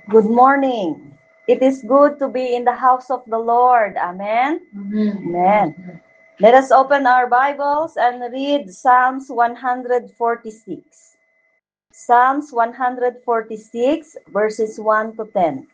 Good morning. It is good to be in the house of the Lord. Amen. Amen. Amen. Let us open our Bibles and read Psalms 146. Psalms 146, verses 1 to 10.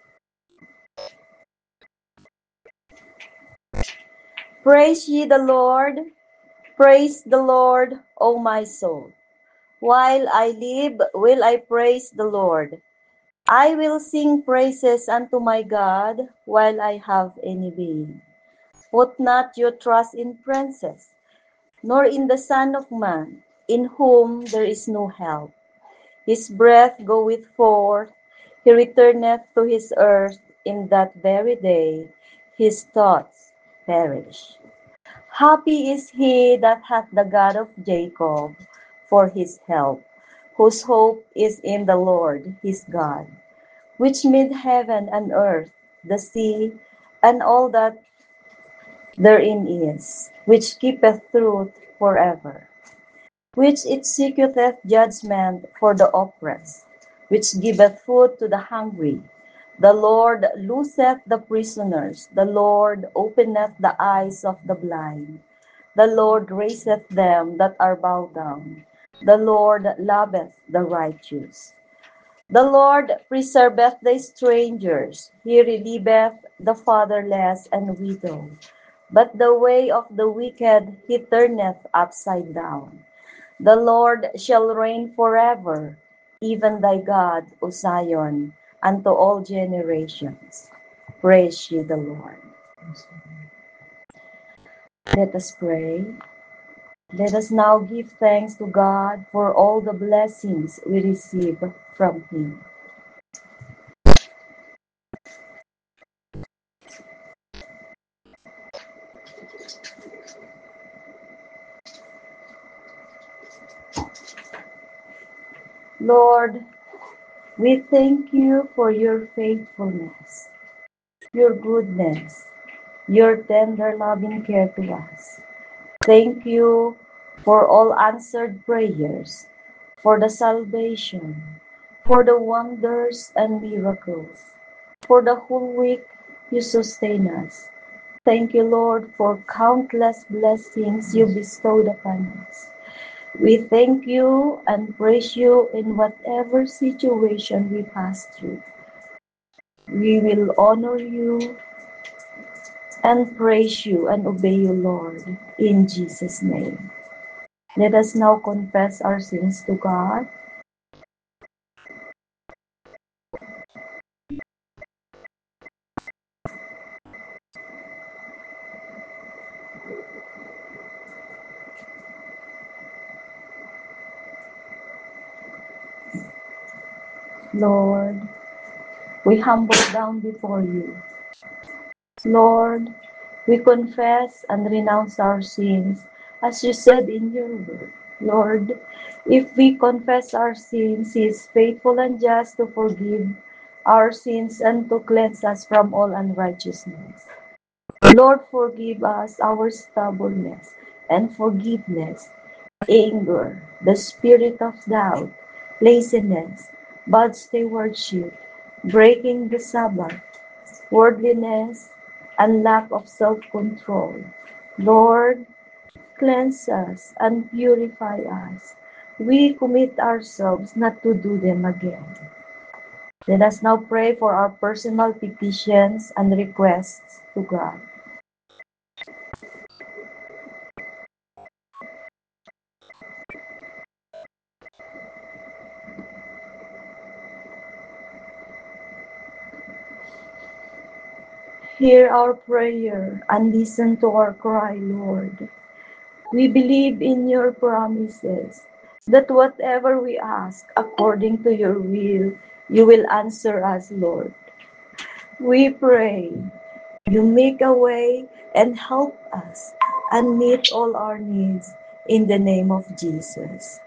Praise ye the Lord. Praise the Lord, O my soul. While I live, will I praise the Lord. I will sing praises unto my God while I have any being. Put not your trust in princes, nor in the Son of Man, in whom there is no help. His breath goeth forth, he returneth to his earth in that very day. His thoughts perish. Happy is he that hath the God of Jacob for his help, whose hope is in the Lord his God, which made heaven and earth, the sea, and all that therein is, which keepeth truth forever, which executeth judgment for the oppressed, which giveth food to the hungry. The Lord looseth the prisoners, the Lord openeth the eyes of the blind. The Lord raiseth them that are bowed down. The Lord loveth the righteous. The Lord preserveth the strangers, he relieveth the fatherless and widow. But the way of the wicked he turneth upside down. The Lord shall reign forever, even thy God, O Zion, unto all generations. Praise ye the Lord. Let us pray. Let us now give thanks to God for all the blessings we receive from him. Lord, we thank you for your faithfulness, your goodness, your tender loving care to us. Thank you for all answered prayers, for the salvation, for the wonders and miracles, for the whole week you sustain us. Thank you, Lord, for countless blessings you bestowed upon us. We thank you and praise you in whatever situation we pass through. We will honor you and praise you and obey you, Lord, in Jesus' name. Let us now confess our sins to God. Lord, we humble down before you. Lord, we confess and renounce our sins, as you said in your word. Lord, if we confess our sins, He is faithful and just to forgive our sins and to cleanse us from all unrighteousness. Lord, forgive us our stubbornness and forgiveness, anger, the spirit of doubt, laziness, bad stewardship, breaking the Sabbath, worldliness, and lack of self-control. Lord, cleanse us and purify us. We commit ourselves not to do them again. Let us now pray for our personal petitions and requests to God. Hear our prayer and listen to our cry, Lord. We believe in your promises that whatever we ask according to your will, you will answer us, Lord. We pray you make a way and help us and meet all our needs in the name of Jesus.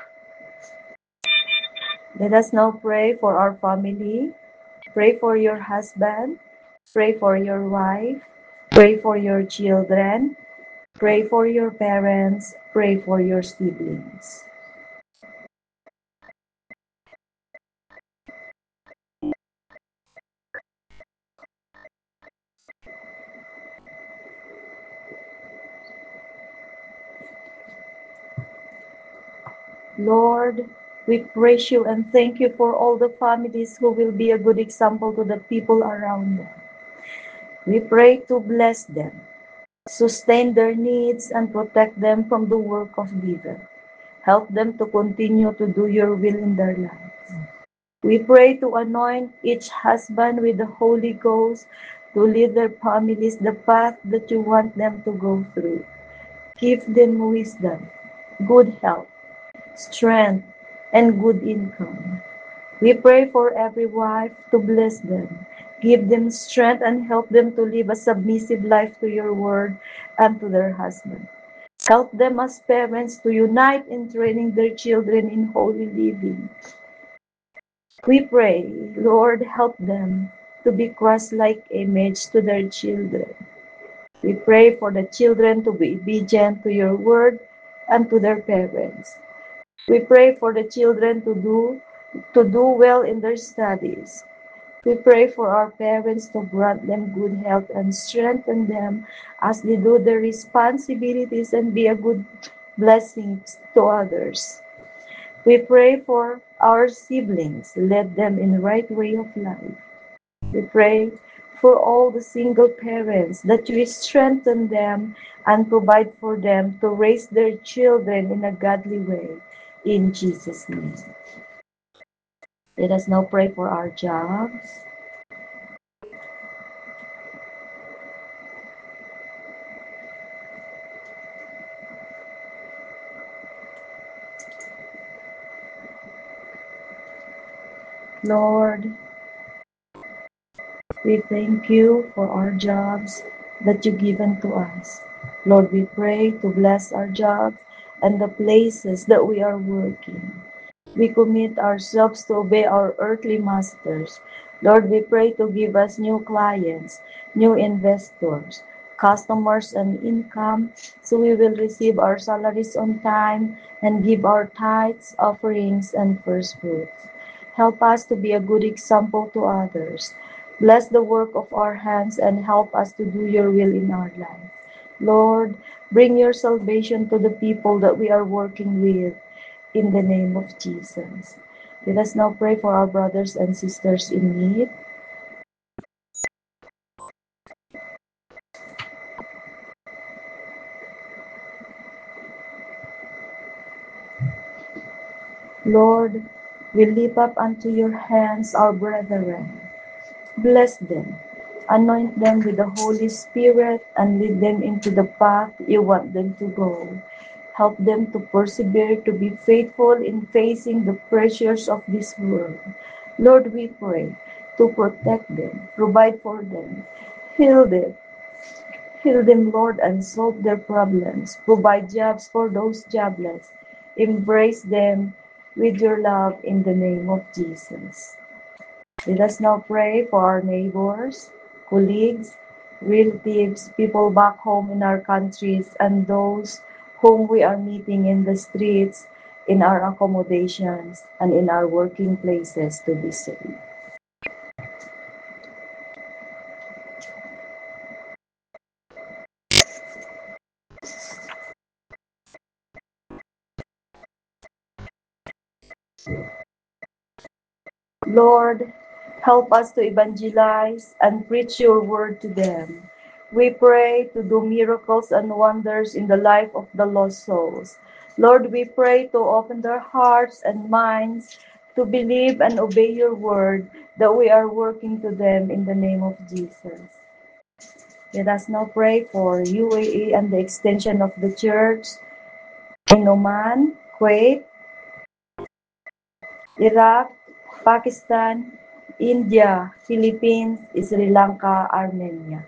Let us now pray for our family. Pray for your husband. Pray for your wife. Pray for your children. Pray for your parents. Pray for your siblings. Lord, we praise you and thank you for all the families who will be a good example to the people around them. We pray to bless them, sustain their needs, and protect them from the work of evil. Help them to continue to do your will in their lives. We pray to anoint each husband with the Holy Ghost to lead their families the path that you want them to go through. Give them wisdom, good health, strength, and good income. We pray for every wife to bless them, give them strength, and help them to live a submissive life to your word and to their husband. Help them as parents to unite in training their children in holy living. We pray, Lord, help them to be Christ-like image to their children. We pray for the children to be obedient to your word and to their parents. We pray for the children to do well in their studies. We pray for our parents to grant them good health and strengthen them as they do their responsibilities and be a good blessing to others. We pray for our siblings, lead them in the right way of life. We pray for all the single parents that you strengthen them and provide for them to raise their children in a godly way. In Jesus' name. Let us now pray for our jobs. Lord, we thank you for our jobs that you've given to us. Lord, we pray to bless our jobs and the places that we are working. We commit ourselves to obey our earthly masters. Lord, we pray to give us new clients, new investors, customers, and income, so we will receive our salaries on time and give our tithes, offerings, and first fruits. Help us to be a good example to others. Bless the work of our hands and help us to do your will in our life. Lord, bring your salvation to the people that we are working with in the name of Jesus. Let us now pray for our brothers and sisters in need. Lord, we lift up unto your hands our brethren. Bless them, anoint them with the Holy Spirit, and lead them into the path you want them to go. Help them to persevere, to be faithful in facing the pressures of this world. Lord, we pray to protect them, provide for them, heal them. Heal them, Lord, and solve their problems. Provide jobs for those jobless. Embrace them with your love in the name of Jesus. Let us now pray for our neighbors, colleagues, relatives, people back home in our countries, and those whom we are meeting in the streets, in our accommodations, and in our working places to be safe. Lord, help us to evangelize and preach your word to them. We pray to do miracles and wonders in the life of the lost souls. Lord, we pray to open their hearts and minds to believe and obey your word that we are working to them in the name of Jesus. Let us now pray for UAE and the extension of the church in Oman, Kuwait, Iraq, Pakistan, India, Philippines, Sri Lanka, Armenia.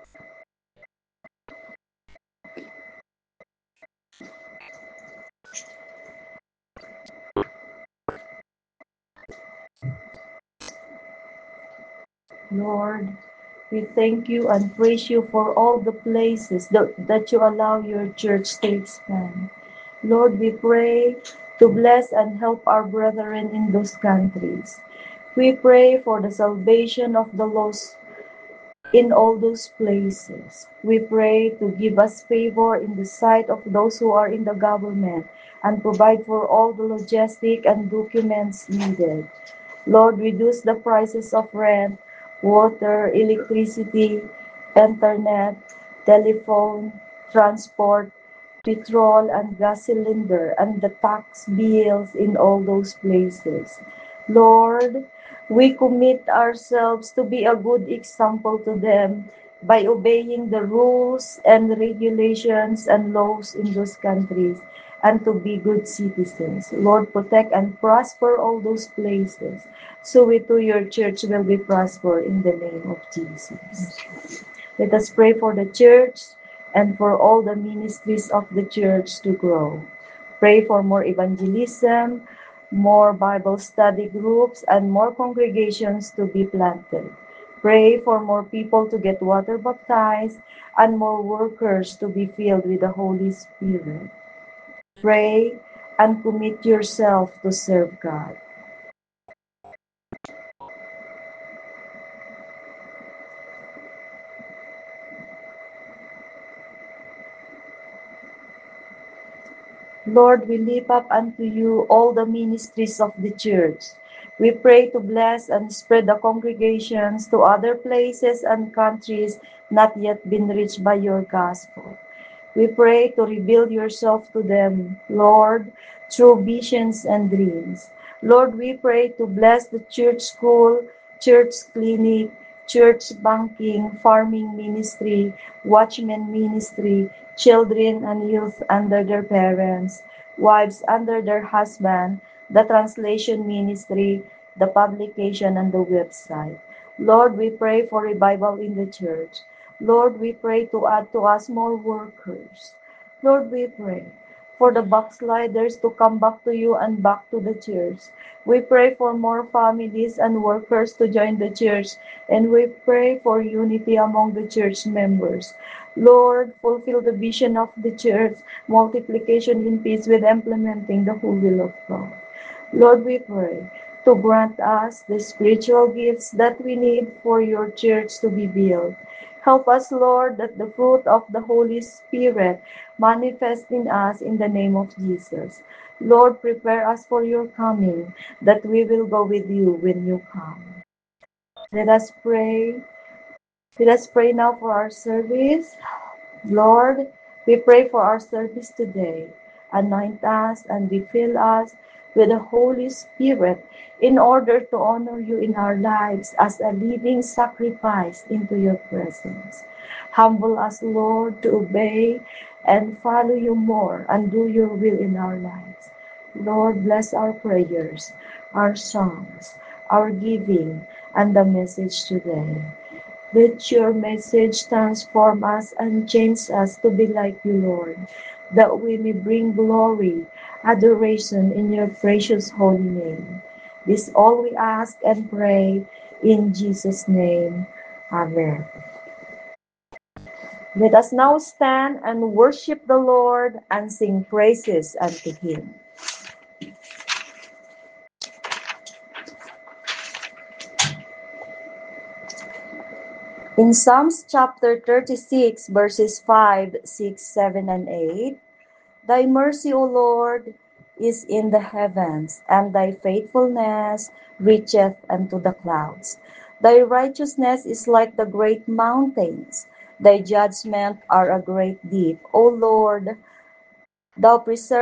Lord, we thank you and praise you for all the places that you allow your church to expand. Lord, we pray to bless and help our brethren in those countries. We pray for the salvation of the lost in all those places. We pray to give us favor in the sight of those who are in the government, and provide for all the logistic and documents needed. Lord, reduce the prices of rent, water, electricity, internet, telephone, transport, petrol and gas cylinder, and the tax bills in all those places. Lord, we commit ourselves to be a good example to them by obeying the rules and regulations and laws in those countries and to be good citizens. Lord, protect and prosper all those places so we too, your church, will be prospered in the name of Jesus. Let us pray for the church and for all the ministries of the church to grow. Pray for more evangelism, more Bible study groups, and more congregations to be planted. Pray for more people to get water baptized and more workers to be filled with the Holy Spirit. Pray and commit yourself to serve God. Lord, we lift up unto you all the ministries of the church. We pray to bless and spread the congregations to other places and countries not yet been reached by your gospel. We pray to reveal yourself to them, Lord, through visions and dreams. Lord, we pray to bless the church school, church clinic, church banking, farming ministry, watchman ministry, children and youth under their parents, wives under their husband, the translation ministry, the publication and the website. Lord, we pray for revival in the church. Lord, we pray to add to us more workers. Lord, we pray for the backsliders to come back to you and back to the church. We pray for more families and workers to join the church, and we pray for unity among the church members. Lord, fulfill the vision of the church, multiplication in peace with implementing the whole will of God. Lord, we pray to grant us the spiritual gifts that we need for your church to be built. Help us, Lord, that the fruit of the Holy Spirit manifest in us in the name of Jesus. Lord, prepare us for your coming, that we will go with you when you come. Let us pray. Let us pray now for our service. Lord, we pray for our service today. Anoint us and refill us with the Holy Spirit in order to honor you in our lives as a living sacrifice into your presence. Humble us, Lord, to obey and follow you more and do your will in our lives. Lord, bless our prayers, our songs, our giving, and the message today. Let your message transform us and change us to be like you, Lord, that we may bring glory, adoration in your precious holy name. This all we ask and pray in Jesus' name. Amen. Let us now stand and worship the Lord and sing praises unto him. In Psalms chapter 36, verses 5, 6, 7, and 8, Thy mercy, O Lord, is in the heavens, and thy faithfulness reacheth unto the clouds. Thy righteousness is like the great mountains. Thy judgments are a great deep. O Lord, thou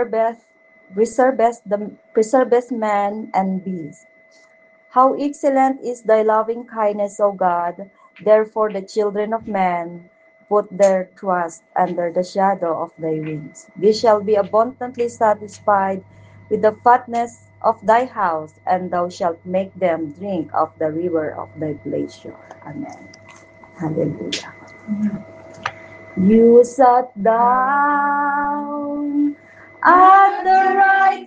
preservest man and beast. How excellent is thy loving kindness, O God! Therefore the children of man put their trust under the shadow of thy wings. They shall be abundantly satisfied with the fatness of thy house, and thou shalt make them drink of the river of thy pleasure. Amen. Hallelujah. You sat down at the right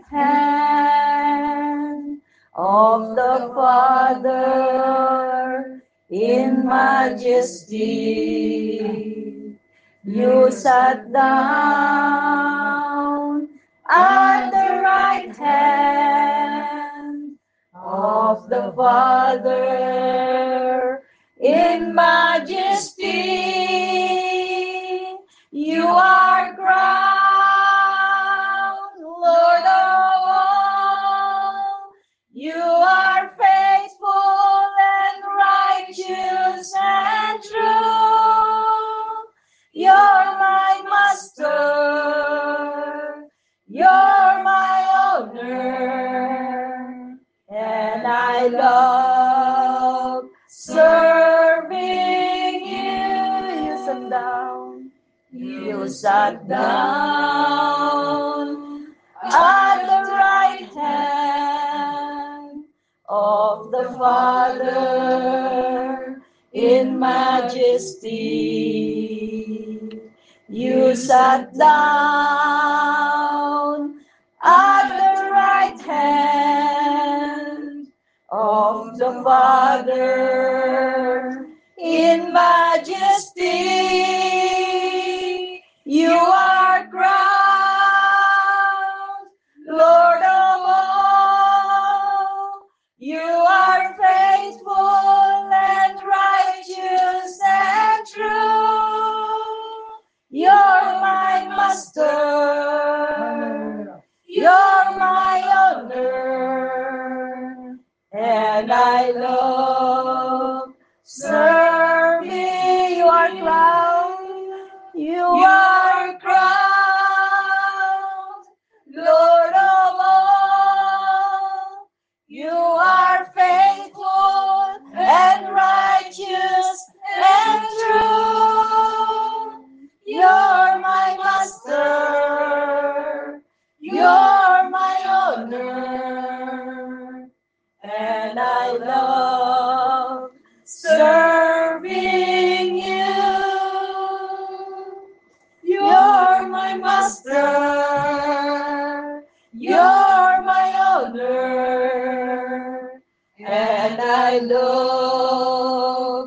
hand of the Father in majesty. You sat down at the right hand of the Father in majesty. You are crowned, Lord I love serving you. You sat down. You sat down at the right hand of the Father in majesty. You sat down at the right hand of the Father in majesty. You are crowned Lord of all. You are faithful and righteous and true. You're my master. You're my honor. And I love serving. You are crowned. You are crowned Lord of all. You are faithful and righteous and true. You're my master. You're my honor. And I love serving you. You're my master. You're my honor. And I love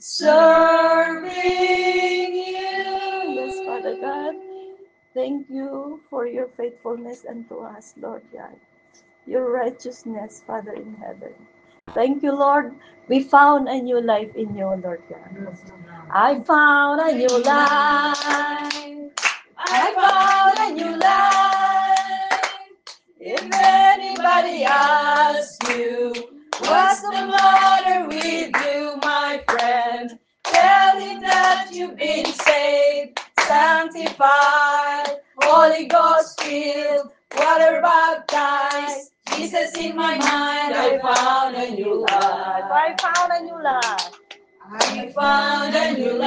serving you. Yes, Father God, thank you for your faithfulness unto us, Lord God. Your righteousness, Father in heaven. Thank you, Lord. We found a new life in you, Lord God. I found a new life. I found a new life. If anybody asks you, what's the matter with you, my friend? Tell him that you've been saved, sanctified, Holy Ghost filled, water baptized. Jesus in my mind, I found a new life. I found a new life. I found a new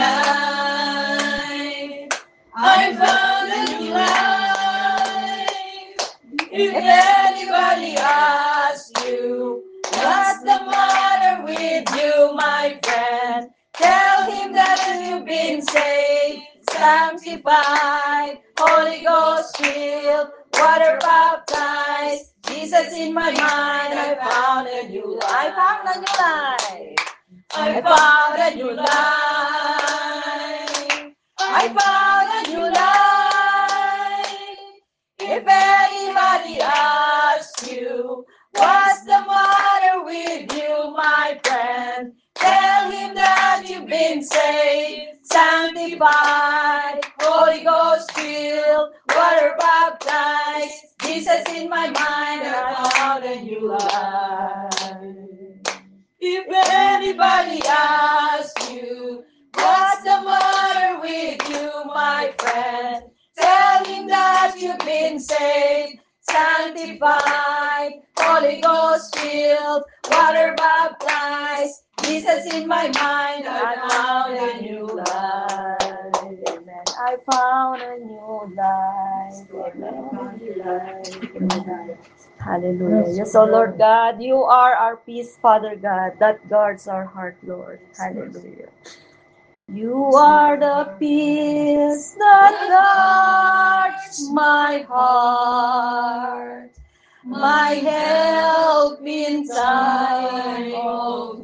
life. I found a new life. If anybody asks you, what's the matter with you, my friend? Tell him that you've been saved, sanctified, Holy Ghost filled, water baptized. Jesus in my mind, I found a new life. I found a new life. I found a new life. I found a new life. If anybody asks you, what's the matter with you, my friend? Tell him that you've been saved, sanctified, Holy Ghost filled, water baptized. Jesus in my mind, I found a new life. If anybody asks you, what's the matter with you, my friend? Tell him that you've been saved, sanctified, Holy Ghost filled, water baptized. Jesus in my mind, I found a new life. Amen. I found a new life. Amen. Hallelujah. Yes, oh Lord God, you are our peace, Father God, that guards our heart, Lord. Hallelujah. You are the peace that guards my heart, my help in time of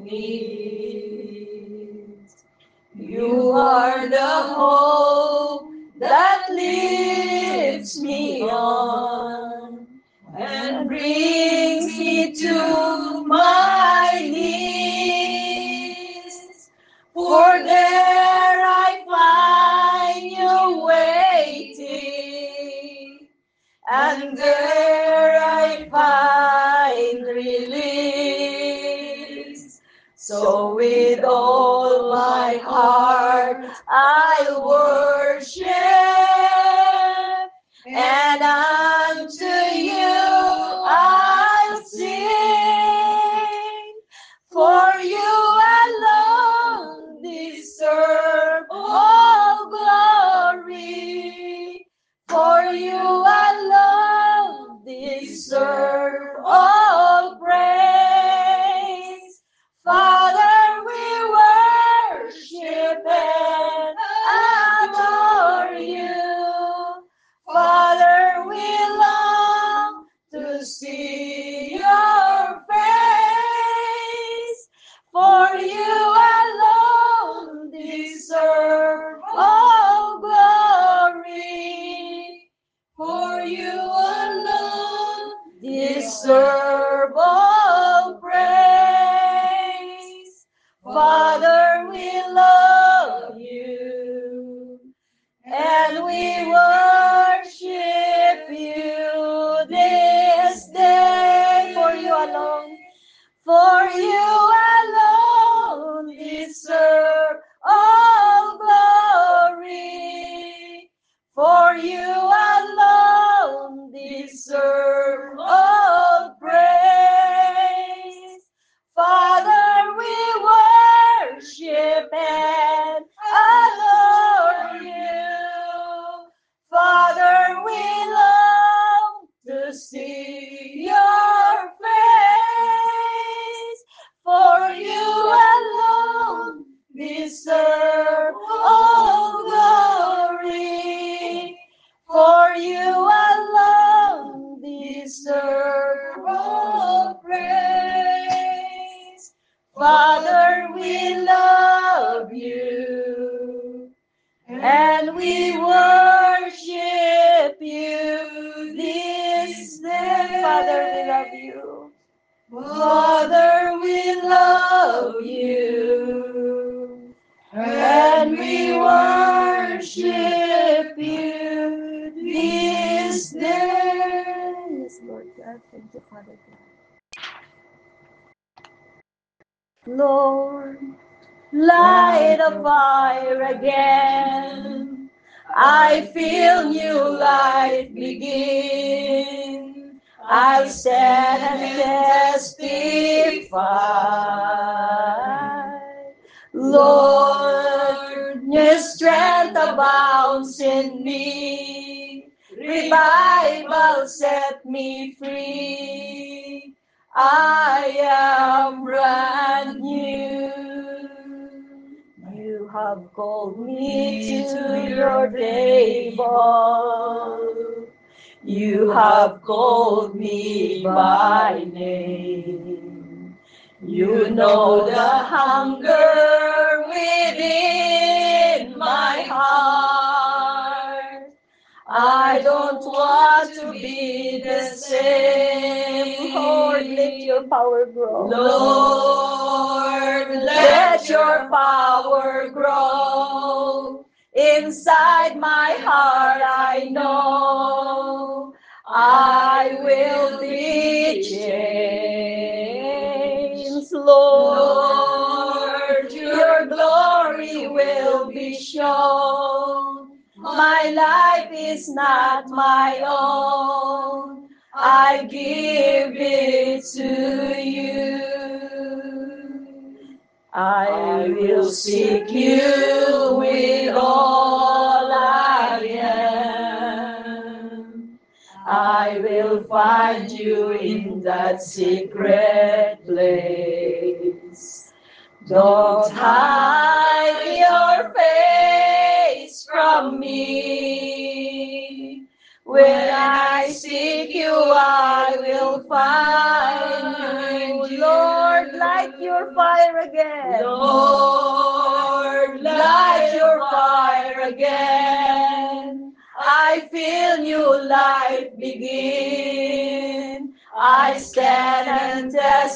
need. You are the hope that lifts me on and brings me to my knees. For there I find you waiting, and there I find release. So with all my heart I'll worship, and unto you I'll sing. deserve all praise. Father, we love you, and we worship you this day. For you alone, for you alone deserve all glory. For you alone deserve all praise. Father, we worship and adore you. Father, we long to see your face. For you alone deserve all glory. For you alone deserve all praise. Father, we love you, and we worship you this day. Father, we love you. Father, we love you, and we worship you this day. Yes, Lord God, thank you, Father God. Lord, light a fire again. I feel new life begin. I'll stand and testify. Lord, your strength abounds in me. Revival set me free. I am brand new. You have called me to your table. You have called me by name. You know the hunger within my heart. I don't want to be the same. Lord, let your power grow. Lord, let your power grow. Inside my heart I know I will be changed. Lord, your glory will be shown. My life is not my own. I give it to you. I will seek you with all I am. I will find you in that secret place. Don't hide your face from me. When I seek you, I will find you. Lord, light your fire again. Lord, light your fire again. I feel new life begin. I stand and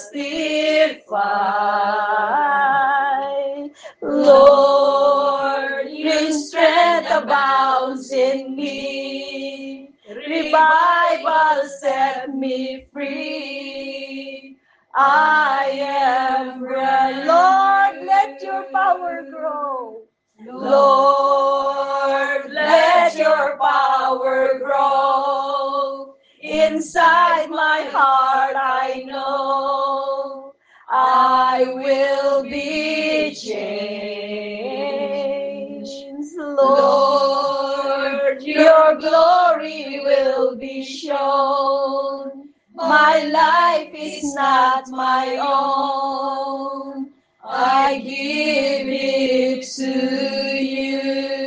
testify. Lord, your strength abounds in me. Revival set me free. I am ready. Lord, let your power grow. Lord, let your power grow. Inside my heart I know I will be changed. Lord, your glory will be shown. My life is not my own. I give it to you.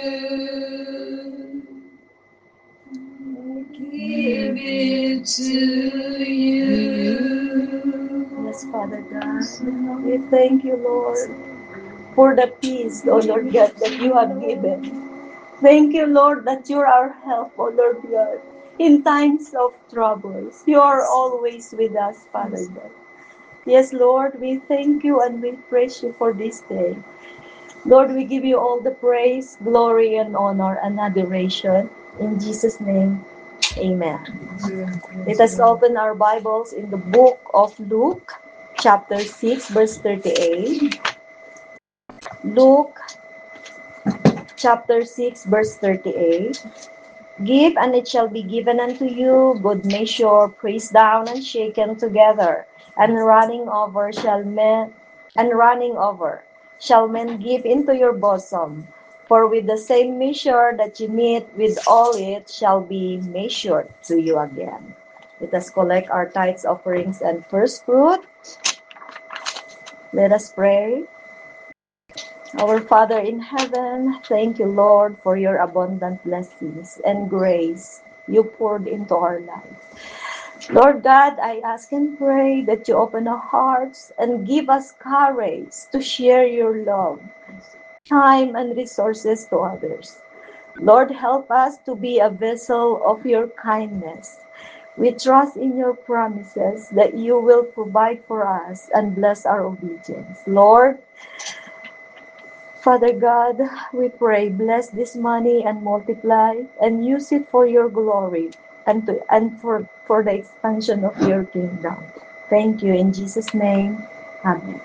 I give it to you. Yes, Father God. We thank you, Lord, for the peace, O Lord God, that you have given. Thank you, Lord, that you're our help, O Lord God. in times of troubles. You are always with us, Father God. Yes, Lord, we thank you and we praise you for this day. Lord, we give you all the praise, glory, and honor and adoration. In Jesus' name, amen. Let us open our Bibles in the book of Luke, chapter 6, verse 38. Luke, chapter 6, verse 38. Give, and it shall be given unto you, good measure, pressed down and shaken together, and running over shall men give into your bosom. For with the same measure that you meet with, all it shall be measured to you again. Let us collect our tithes, offerings, and first fruit. Let us pray. Our Father in heaven, thank you, Lord, for your abundant blessings and grace you poured into our lives. Lord God, I ask and pray that you open our hearts and give us courage to share your love, time, and resources to others. Lord, help us to be a vessel of your kindness. We trust in your promises that you will provide for us and bless our obedience. Lord, Father God, we pray, bless this money and multiply and use it for your glory and for the expansion of your kingdom. Thank you in Jesus' name. Amen.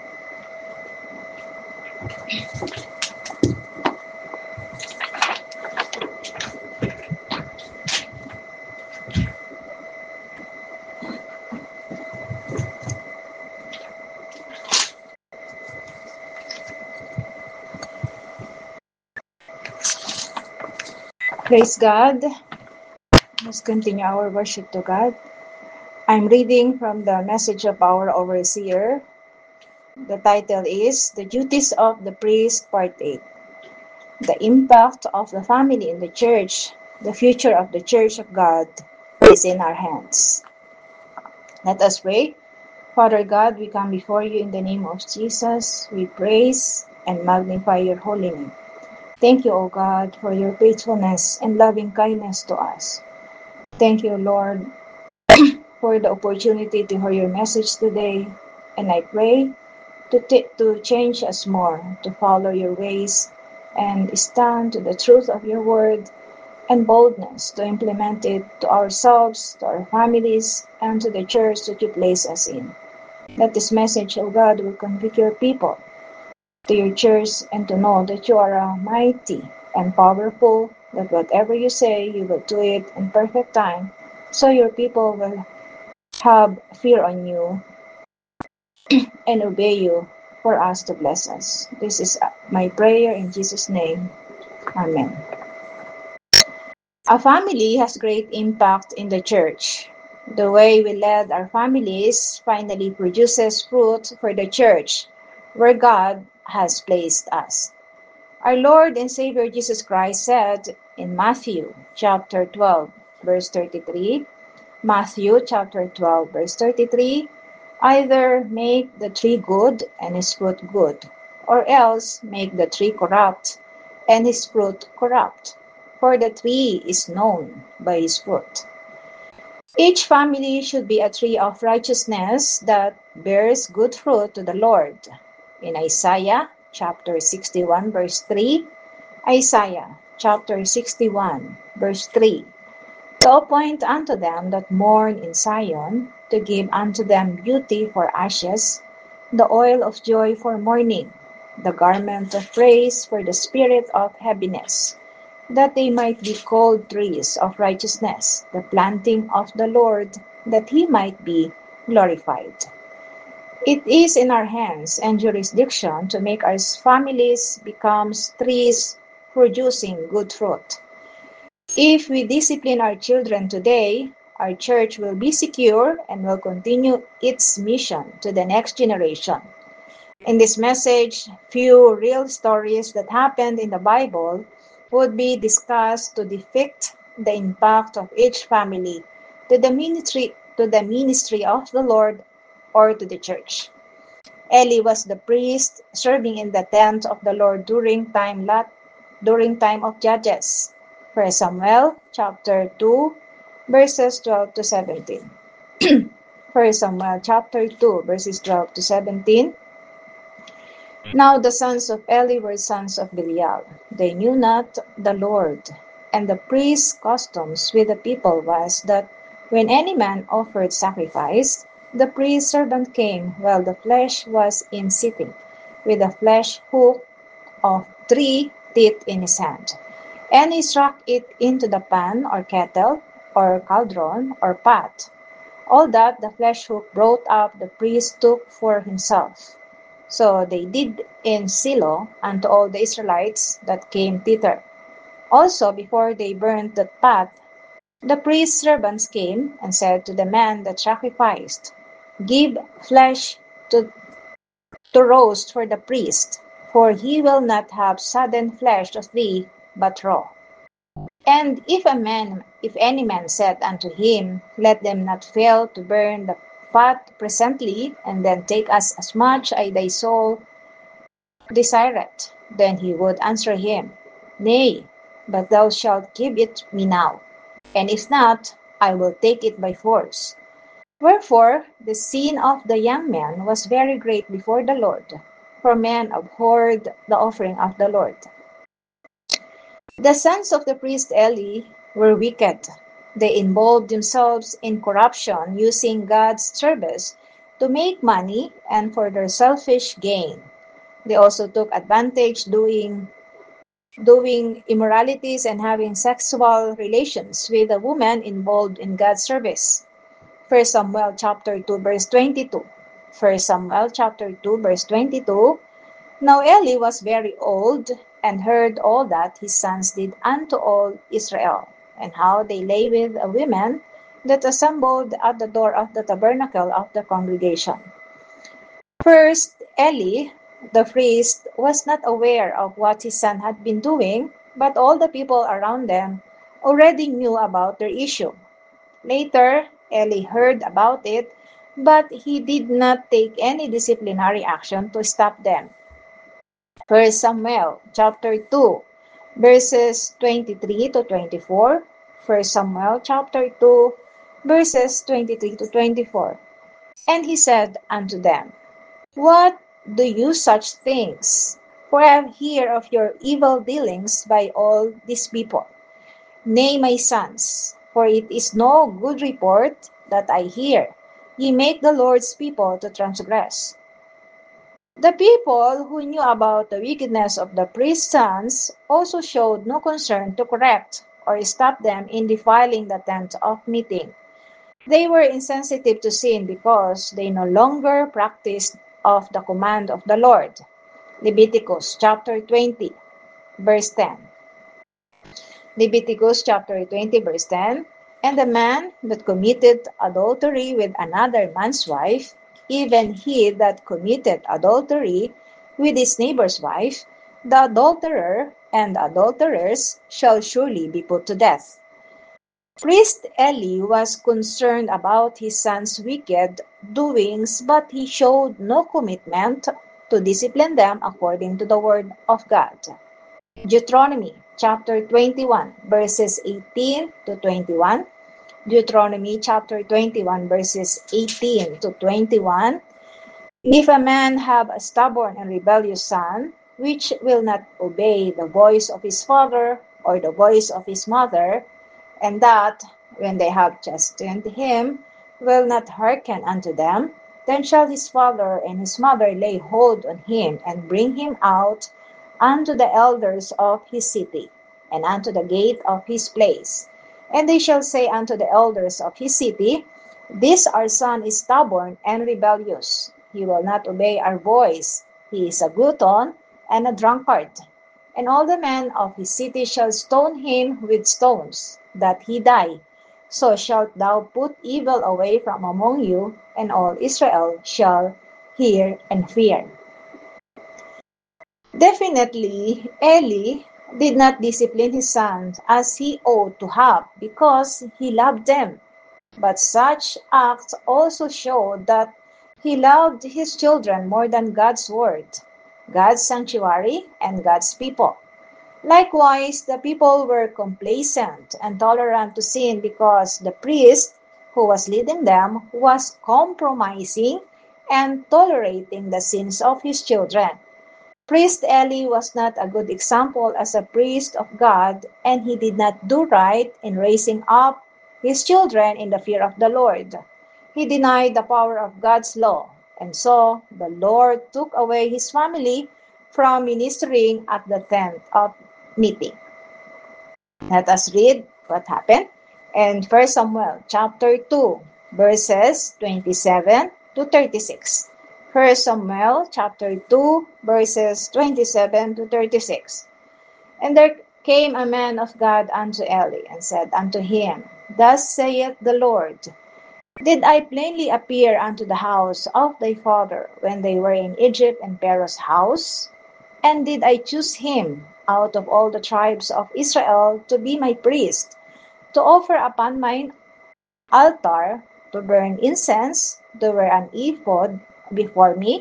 Praise God. Let's continue our worship to God. I'm reading from the message of our overseer. The title is The Duties of the Priest, Part 8. The impact of the family in the church, the future of the church of God is in our hands. Let us pray. Father God, we come before you in the name of Jesus. We praise and magnify your holy name. Thank you, O God, for your faithfulness and loving kindness to us. Thank you, Lord, for the opportunity to hear your message today. And I pray to change us more, to follow your ways and stand to the truth of your word and boldness to implement it to ourselves, to our families, and to the church that you place us in. That this message, O God, will convict your people to your church and to know that you are mighty and powerful, that whatever you say, you will do it in perfect time, so your people will have fear on you and obey you for us to bless us. This is my prayer in Jesus' name. Amen. A family has great impact in the church. The way we led our families finally produces fruit for the church where God has placed us. Our Lord and Savior Jesus Christ said in Matthew chapter 12, verse 33, Matthew chapter 12, verse 33, either make the tree good and his fruit good, or else make the tree corrupt and his fruit corrupt. For the tree is known by his fruit. Each family should be a tree of righteousness that bears good fruit to the Lord. In Isaiah chapter 61, verse 3, Isaiah chapter 61, verse 3, to appoint unto them that mourn in Zion, to give unto them beauty for ashes, the oil of joy for mourning, the garment of praise for the spirit of heaviness, that they might be called trees of righteousness, the planting of the Lord, that he might be glorified. It is in our hands and jurisdiction to make our families become trees producing good fruit. If we discipline our children today, our church will be secure and will continue its mission to the next generation. In this message, few real stories that happened in the Bible would be discussed to depict the impact of each family to the ministry of the Lord or to the church. Eli was the priest serving in the tent of the Lord during time of Judges. 1 Samuel chapter 2, verses 12 to 17. First Samuel chapter 2, verses 12 to 17. Now the sons of Eli were sons of Belial. They knew not the Lord. And the priest's customs with the people was that when any man offered sacrifice, the priest's servant came while the flesh was in sitting, with a flesh hook of 3 teeth in his hand. And he struck it into the pan or kettle or cauldron or pot. All that the flesh hook brought up the priest took for himself. So they did in Silo unto all the Israelites that came thither. Also before they burnt that pot, the priest's servants came and said to the man that sacrificed, Give flesh to roast for the priest, for he will not have sodden flesh of thee, but raw. And if any man said unto him, Let them not fail to burn the fat presently, and then take us as much as thy soul desireth, then he would answer him, Nay, but thou shalt give it me now, and if not, I will take it by force. Wherefore the sin of the young man was very great before the Lord, for men abhorred the offering of the Lord. The sons of the priest Eli were wicked. They involved themselves in corruption, using God's service to make money and for their selfish gain. They also took advantage doing immoralities and having sexual relations with a woman involved in God's service. First Samuel chapter 2 verse 22. First Samuel chapter 2 verse 22. Now Eli was very old and heard all that his sons did unto all Israel, and how they lay with a woman that assembled at the door of the tabernacle of the congregation. First, Eli, the priest, was not aware of what his son had been doing, but all the people around them already knew about their issue. Later, Eli heard about it, but he did not take any disciplinary action to stop them. First Samuel chapter 2, verses 23 to 24. First Samuel chapter 2, verses 23 to 24. And he said unto them, What do you such things? For I have heard of your evil dealings by all these people. Nay, my sons, for it is no good report that I hear. Ye make the Lord's people to transgress. The people who knew about the wickedness of the priest's sons also showed no concern to correct or stop them in defiling the tent of meeting. They were insensitive to sin because they no longer practiced of the command of the Lord. Leviticus chapter 20, verse 10. Leviticus chapter 20, verse 10. And the man that committed adultery with another man's wife, even he that committed adultery with his neighbor's wife, the adulterer and adulterers shall surely be put to death. Priest Eli was concerned about his son's wicked doings, but he showed no commitment to discipline them according to the word of God. Deuteronomy chapter 21, verses 18 to 21. Deuteronomy chapter 21, verses 18 to 21. If a man have a stubborn and rebellious son, which will not obey the voice of his father or the voice of his mother, and that, when they have chastened him, will not hearken unto them, then shall his father and his mother lay hold on him, and bring him out unto the elders of his city, and unto the gate of his place. And they shall say unto the elders of his city, This our son is stubborn and rebellious. He will not obey our voice. He is a glutton and a drunkard. And all the men of his city shall stone him with stones, that he die. So shalt thou put evil away from among you, and all Israel shall hear and fear. Definitely, Eli did not discipline his sons as he ought to have because he loved them. But such acts also showed that he loved his children more than God's word, God's sanctuary, and God's people. Likewise, the people were complacent and tolerant to sin because the priest who was leading them was compromising and tolerating the sins of his children. Priest Eli was not a good example as a priest of God, and he did not do right in raising up his children in the fear of the Lord. He denied the power of God's law, and so the Lord took away his family from ministering at the tent of meeting. Let us read what happened in 1 Samuel chapter 2, verses 27 to 36. 1 Samuel chapter 2, verses 27 to 36. And there came a man of God unto Eli, and said unto him, Thus saith the Lord, Did I plainly appear unto the house of thy father when they were in Egypt in Pharaoh's house? And did I choose him out of all the tribes of Israel to be my priest, to offer upon mine altar, to burn incense, to wear an ephod before me?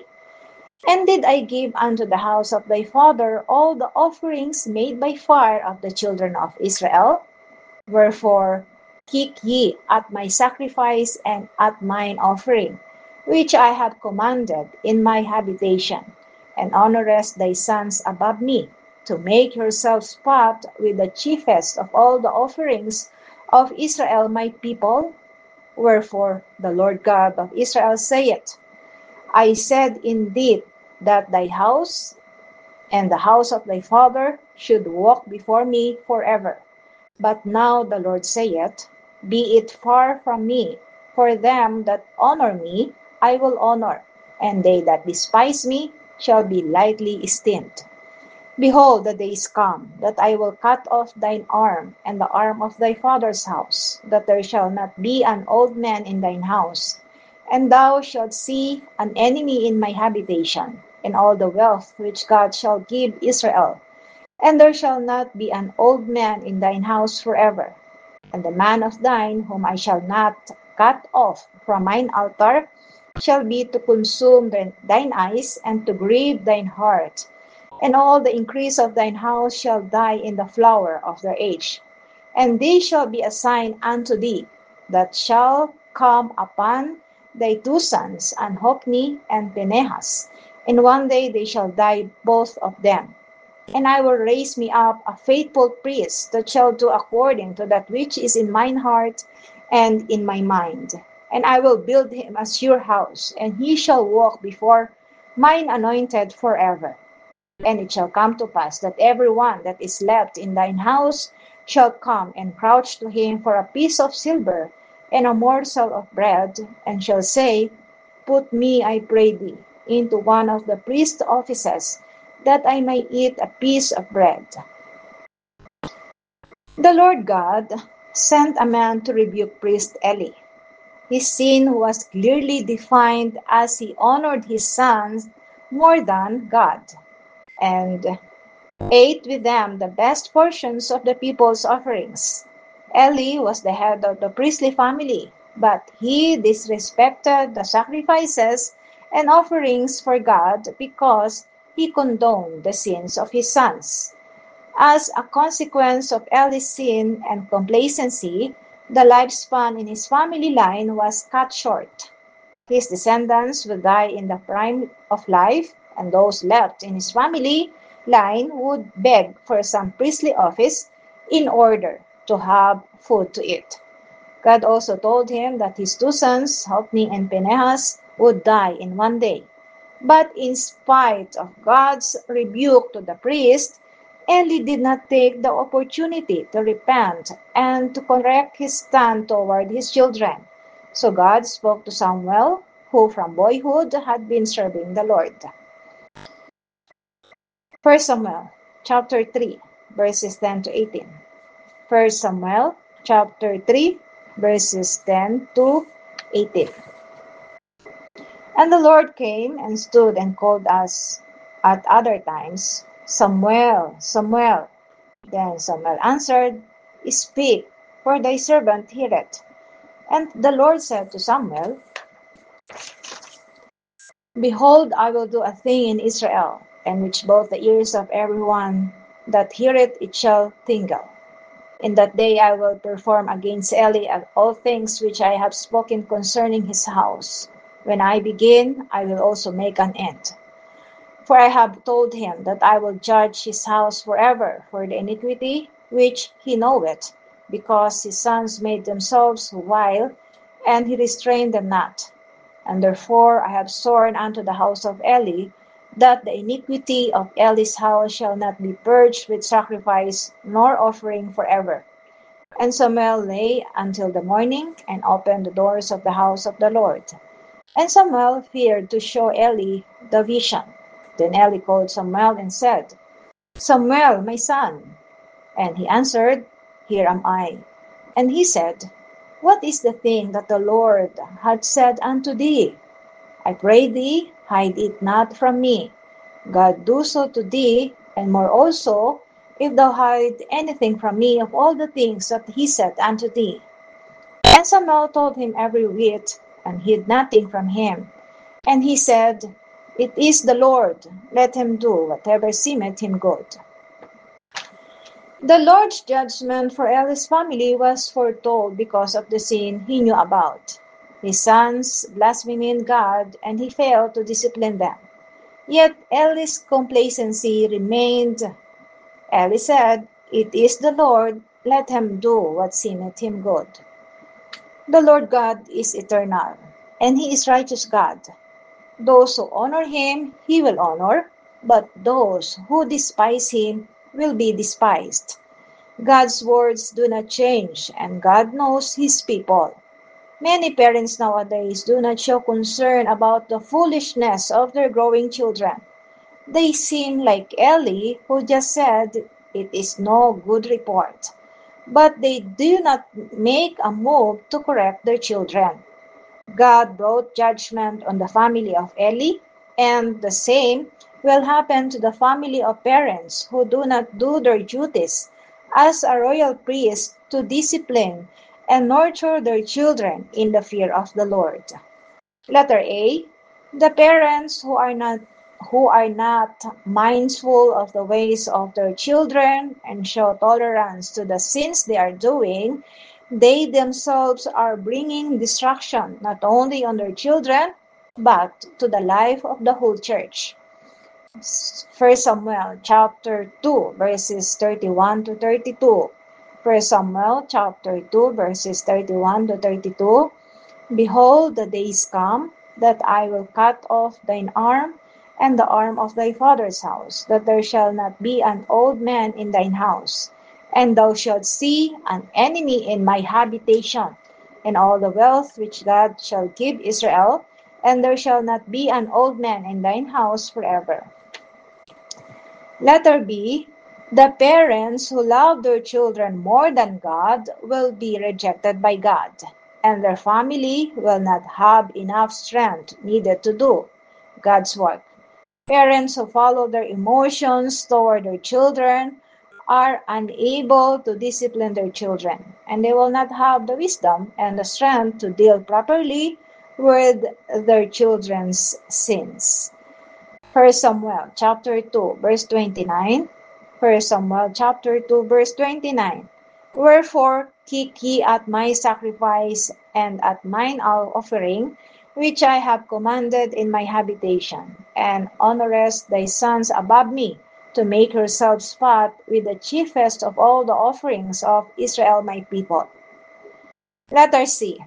And did I give unto the house of thy father all the offerings made by fire of the children of Israel? Wherefore keep ye at my sacrifice and at mine offering, which I have commanded in my habitation, and honorest thy sons above me, to make yourselves fat with the chiefest of all the offerings of Israel my people? Wherefore the Lord God of Israel saith, I said indeed that thy house and the house of thy father should walk before me forever. But now the Lord saith, Be it far from me, for them that honor me I will honor, and they that despise me shall be lightly esteemed. Behold, the days come, that I will cut off thine arm, and the arm of thy father's house, that there shall not be an old man in thine house. And thou shalt see an enemy in my habitation, in all the wealth which God shall give Israel. And there shall not be an old man in thine house forever. And the man of thine, whom I shall not cut off from mine altar, shall be to consume thine eyes, and to grieve thine heart. And all the increase of thine house shall die in the flower of their age. And this shall be a sign unto thee, that shall come upon thy two sons, and Hophni and Phinehas. In one day they shall die both of them. And I will raise me up a faithful priest, that shall do according to that which is in mine heart and in my mind. And I will build him a sure house, and he shall walk before mine anointed forever. And it shall come to pass that every one that is left in thine house shall come and crouch to him for a piece of silver and a morsel of bread, and shall say, Put me, I pray thee, into one of the priest's offices, that I may eat a piece of bread. The Lord God sent a man to rebuke priest Eli. His sin was clearly defined as he honored his sons more than God, and ate with them the best portions of the people's offerings. Eli was the head of the priestly family, but he disrespected the sacrifices and offerings for God because he condoned the sins of his sons. As a consequence of Eli's sin and complacency, the lifespan in his family line was cut short. His descendants will die in the prime of life, and those left in his family line would beg for some priestly office in order to have food to eat. God also told him that his two sons, Hophni and Phinehas, would die in one day. But in spite of God's rebuke to the priest, Eli did not take the opportunity to repent and to correct his stand toward his children. So God spoke to Samuel, who from boyhood had been serving the Lord. 1 Samuel chapter 3, verses 10 to 18. 1 Samuel chapter 3, verses 10 to 18. And the Lord came and stood and called us at other times, Samuel, Samuel. Then Samuel answered, Speak, for thy servant heareth. And the Lord said to Samuel, Behold, I will do a thing in Israel, and which both the ears of everyone that heareth it shall tingle. In that day I will perform against Eli all things which I have spoken concerning his house. When I begin, I will also make an end. For I have told him that I will judge his house forever for the iniquity which he knoweth, because his sons made themselves vile, and he restrained them not. And therefore I have sworn unto the house of Eli, that the iniquity of Eli's house shall not be purged with sacrifice nor offering forever. And Samuel lay until the morning, and opened the doors of the house of the Lord. And Samuel feared to show Eli the vision. Then Eli called Samuel and said, Samuel, my son. And he answered, Here am I. And he said, What is the thing that the Lord hath said unto thee? I pray thee, hide it not from me. God do so to thee, and more also, if thou hide anything from me of all the things that he said unto thee. And Samuel told him every whit, and hid nothing from him. And he said, It is the Lord, let him do whatever seemeth him good. The Lord's judgment for Eli's family was foretold because of the sin he knew about. His sons blasphemed God, and he failed to discipline them. Yet Eli's complacency remained. Eli said, It is the Lord, let him do what seemeth him good. The Lord God is eternal, and he is righteous God. Those who honor him, he will honor, but those who despise him will be despised. God's words do not change, and God knows his people. Many parents nowadays do not show concern about the foolishness of their growing children. They seem like Eli, who just said, It is no good report. But they do not make a move to correct their children. God brought judgment on the family of Eli, and the same will happen to the family of parents who do not do their duties as a royal priest to discipline and nurture their children in the fear of the Lord. Letter A. The parents who are not mindful of the ways of their children and show tolerance to the sins they are doing, they themselves are bringing destruction not only on their children, but to the life of the whole church. 1 Samuel chapter 2 verses 31 to 32. 1 Samuel chapter 2 verses 31 to 32. Behold, the days come that I will cut off thine arm and the arm of thy father's house, that there shall not be an old man in thine house. And thou shalt see an enemy in my habitation, and all the wealth which God shall give Israel, and there shall not be an old man in thine house forever. Letter B. The parents who love their children more than God will be rejected by God, and their family will not have enough strength needed to do God's work. Parents who follow their emotions toward their children are unable to discipline their children, and they will not have the wisdom and the strength to deal properly with their children's sins. 1 Samuel chapter 2 verse 29. 1 Samuel chapter 2 verse 29. Wherefore keep ye at my sacrifice and at mine offering, which I have commanded in my habitation, and honorest thy sons above me, to make yourselves fat with the chiefest of all the offerings of Israel my people. Letter C.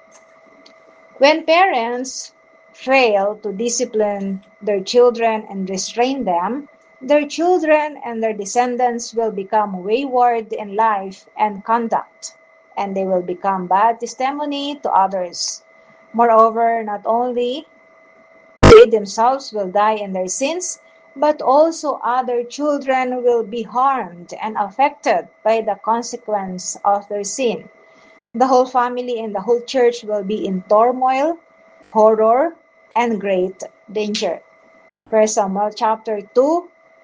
When parents fail to discipline their children and restrain them, their children and their descendants will become wayward in life and conduct, and they will become bad testimony to others. Moreover, not only they themselves will die in their sins, but also other children will be harmed and affected by the consequence of their sin. The whole family and the whole church will be in turmoil, horror, and great danger. 1 Samuel chapter 2,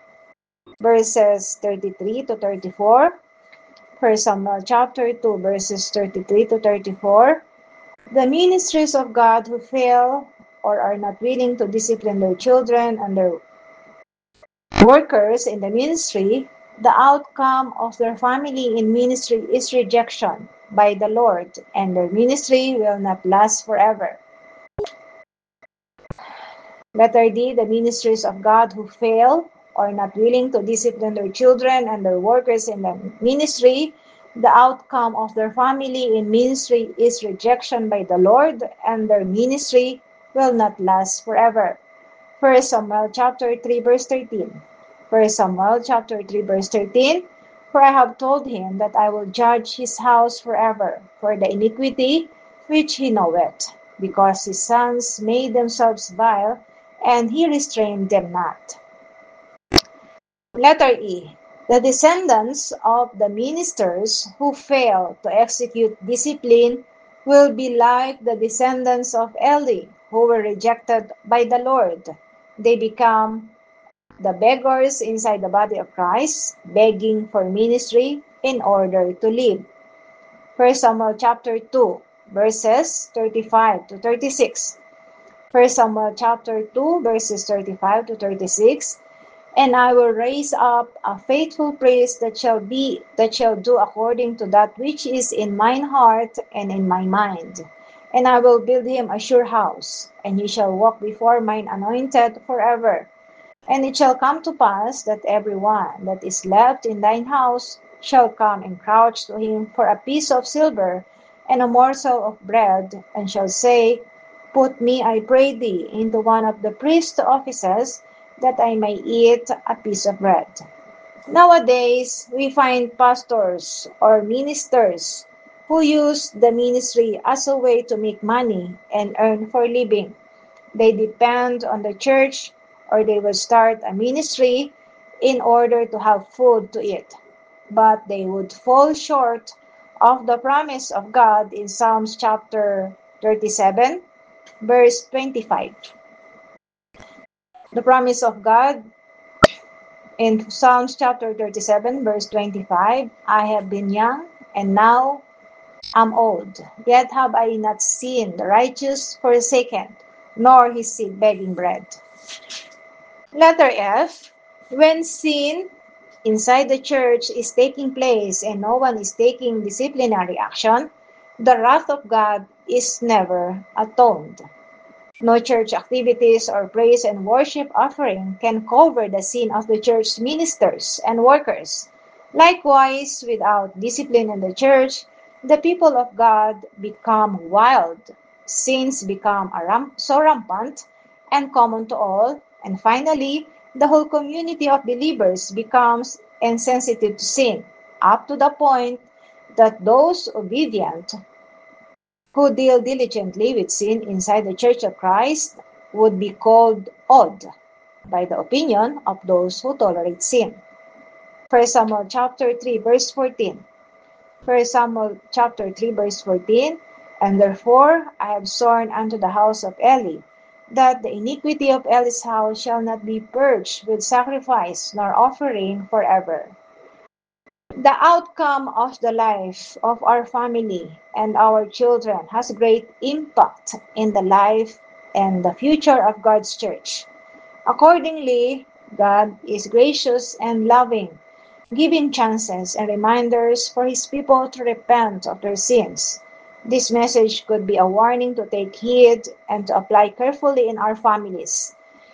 verses 33 to 34. 1 Samuel chapter 2, verses 33 to 34. The ministries of God who fail or are not willing to discipline their children and their workers in the ministry The outcome of their family in ministry is rejection by the Lord, and their ministry will not last forever. Letter D, the ministries of God who fail or not willing to discipline their children and their workers in the ministry, the outcome of their family in ministry is rejection by the Lord, and their ministry will not last forever. 1 Samuel chapter 3 verse 13. 1 Samuel chapter 3 verse 13. For I have told him that I will judge his house forever for the iniquity which he knoweth, because his sons made themselves vile, and he restrained them not. Letter E. The descendants of the ministers who fail to execute discipline will be like the descendants of Eli, who were rejected by the Lord. They become the beggars inside the body of Christ, begging for ministry in order to live. 1 Samuel chapter 2, verses 35 to 36. 1 Samuel chapter 2, verses 35 to 36. And I will raise up a faithful priest that shall do according to that which is in mine heart and in my mind. And I will build him a sure house, and he shall walk before mine anointed forever. And it shall come to pass that every one that is left in thine house shall come and crouch to him for a piece of silver and a morsel of bread, and shall say, Put me, I pray thee, into one of the priest's offices, that I may eat a piece of bread. Nowadays, we find pastors or ministers who use the ministry as a way to make money and earn for living. They depend on the church, or they will start a ministry in order to have food to eat. But they would fall short of the promise of God in Psalms chapter 37, verse 25. The promise of God in Psalms chapter 37, verse 25, I have been young, and now am old, yet have I not seen the righteous forsaken, nor his seed begging bread. Letter F, when sin inside the church is taking place and no one is taking disciplinary action, the wrath of God is never atoned. No church activities or praise and worship offering can cover the sin of the church ministers and workers. Likewise, without discipline in the church, the people of God become wild, sins become so rampant and common to all, and finally, the whole community of believers becomes insensitive to sin, up to the point that those obedient who deal diligently with sin inside the Church of Christ would be called odd by the opinion of those who tolerate sin. 1 Samuel chapter 3 verse 14. 1 Samuel chapter 3 verse 14. And therefore I have sworn unto the house of Eli, that the iniquity of Eli's house shall not be purged with sacrifice nor offering forever. The outcome of the life of our family and our children has great impact in the life and the future of God's church. Accordingly, God is gracious and loving, giving chances and reminders for his people to repent of their sins. This message could be a warning to take heed and to apply carefully in our families.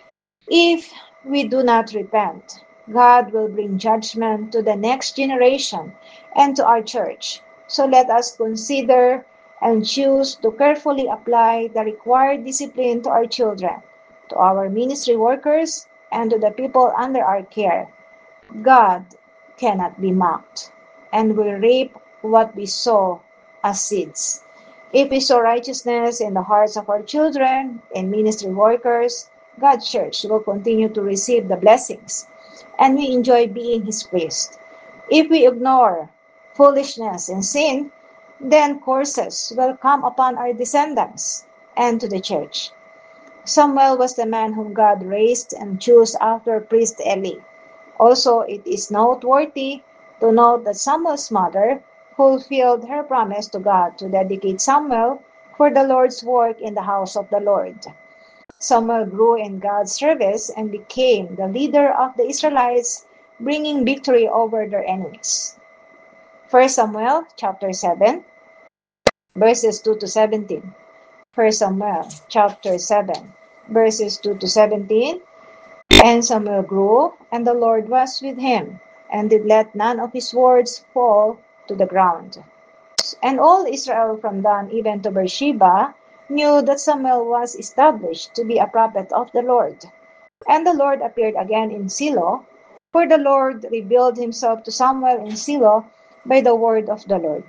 If we do not repent, God will bring judgment to the next generation and to our church. So let us consider and choose to carefully apply the required discipline to our children, to our ministry workers, and to the people under our care. God cannot be mocked, and will reap what we sow as seeds. If we sow righteousness in the hearts of our children and ministry workers, God's church will continue to receive the blessings, and we enjoy being his priest. If we ignore foolishness and sin, then curses will come upon our descendants and to the church. Samuel was the man whom God raised and chose after priest Eli. Also, it is noteworthy to note that Samuel's mother fulfilled her promise to God to dedicate Samuel for the Lord's work in the house of the Lord. Samuel grew in God's service and became the leader of the Israelites bringing victory over their enemies. 1 Samuel chapter 7, verses 2 to 17. 1 Samuel chapter 7, verses 2 to 17. And Samuel grew, and the Lord was with him, and did let none of his words fall to the ground. And all Israel from Dan even to Beersheba knew that Samuel was established to be a prophet of the Lord. And the Lord appeared again in Shiloh, for the Lord revealed himself to Samuel in Shiloh by the word of the Lord.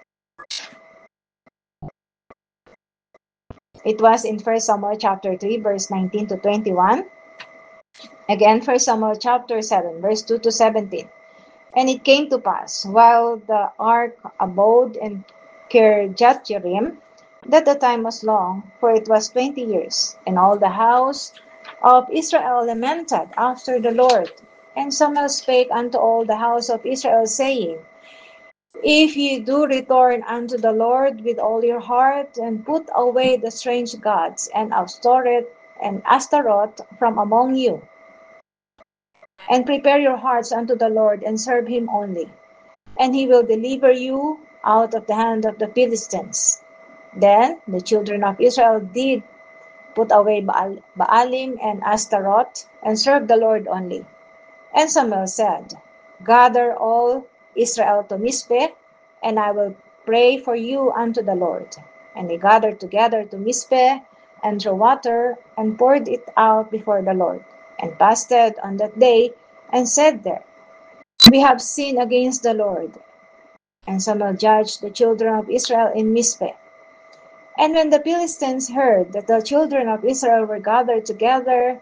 It was in 1 Samuel chapter 3, verse 19 to 21. Again, 1 Samuel chapter 7, verse 2 to 17. And it came to pass, while the ark abode in Kirjath-jearim, that the time was long, for it was 20 years, and all the house of Israel lamented after the Lord. And Samuel spake unto all the house of Israel, saying, If ye do return unto the Lord with all your heart, and put away the strange gods and Ashtaroth from among you, and prepare your hearts unto the Lord, and serve him only, and he will deliver you out of the hand of the Philistines. Then the children of Israel did put away Baalim and Ashtaroth, and serve the Lord only. And Samuel said, Gather all Israel to Mizpeh, and I will pray for you unto the Lord. And they gathered together to Mizpeh, and drew water, and poured it out before the Lord, and fasted on that day, and said there, We have sinned against the Lord. And Samuel judged the children of Israel in Mizpeh. And when the Philistines heard that the children of Israel were gathered together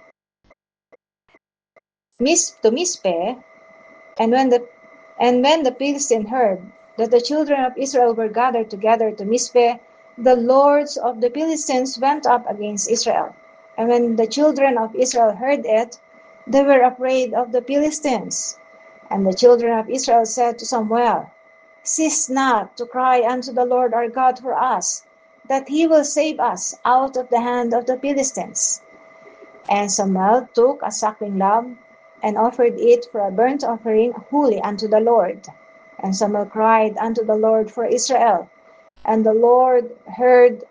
to Mizpeh, and when the Philistines heard that the children of Israel were gathered together to Mizpeh, the lords of the Philistines went up against Israel. And when the children of Israel heard it, they were afraid of the Philistines. And the children of Israel said to Samuel, Cease not to cry unto the Lord our God for us, that he will save us out of the hand of the Philistines. And Samuel took a suckling lamb, and offered it for a burnt offering holy unto the Lord. And Samuel cried unto the Lord for Israel, and the Lord heard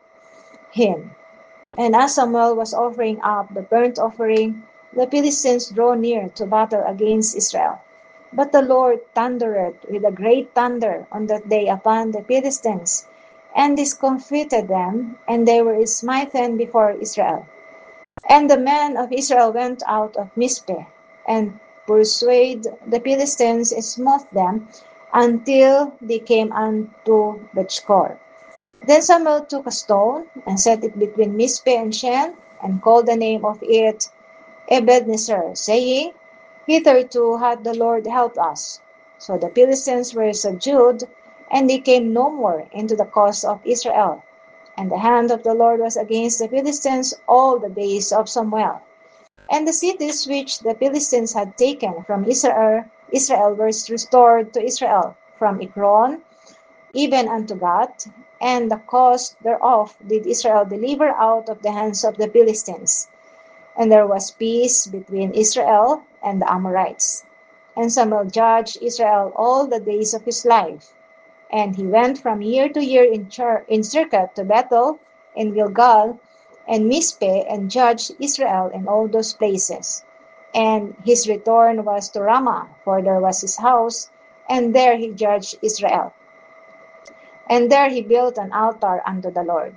him. And as Samuel was offering up the burnt offering, the Philistines drew near to battle against Israel. But the Lord thundered with a great thunder on that day upon the Philistines, and discomfited them, and they were smitten before Israel. And the men of Israel went out of Mizpeh, and pursued the Philistines, and smote them, until they came unto Bethshcor. Then Samuel took a stone, and set it between Mizpeh and Shen, and called the name of it Ebenezer, saying, Hitherto hath the Lord helped us. So the Philistines were subdued, and they came no more into the cause of Israel. And the hand of the Lord was against the Philistines all the days of Samuel. And the cities which the Philistines had taken from Israel were restored to Israel, from Ekron even unto Gath, and the coast thereof did Israel deliver out of the hands of the Philistines. And there was peace between Israel and the Amorites. And Samuel judged Israel all the days of his life. And he went from year to year in circuit to Bethel, in Gilgal, and Mizpeh, and judged Israel in all those places. And his return was to Ramah, for there was his house, and there he judged Israel. And there he built an altar unto the Lord.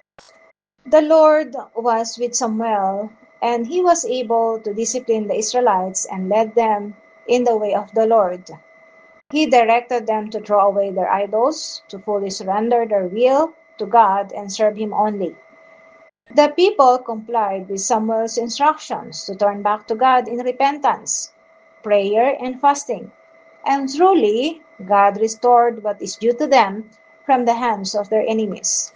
The Lord was with Samuel, and he was able to discipline the Israelites and led them in the way of the Lord. He directed them to throw away their idols, to fully surrender their will to God and serve him only. The people complied with Samuel's instructions to turn back to God in repentance, prayer, and fasting. And truly, God restored what is due to them from the hands of their enemies.